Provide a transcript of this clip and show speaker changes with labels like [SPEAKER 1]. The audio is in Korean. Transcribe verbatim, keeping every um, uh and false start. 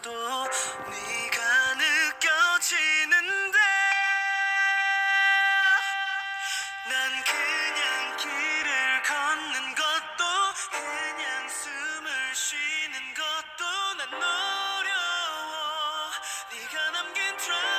[SPEAKER 1] 멀어도 네가 느껴지는데 난 그냥 길을 걷는 것도 그냥 숨을 쉬는 것도 난 어려워 네가 남긴 트라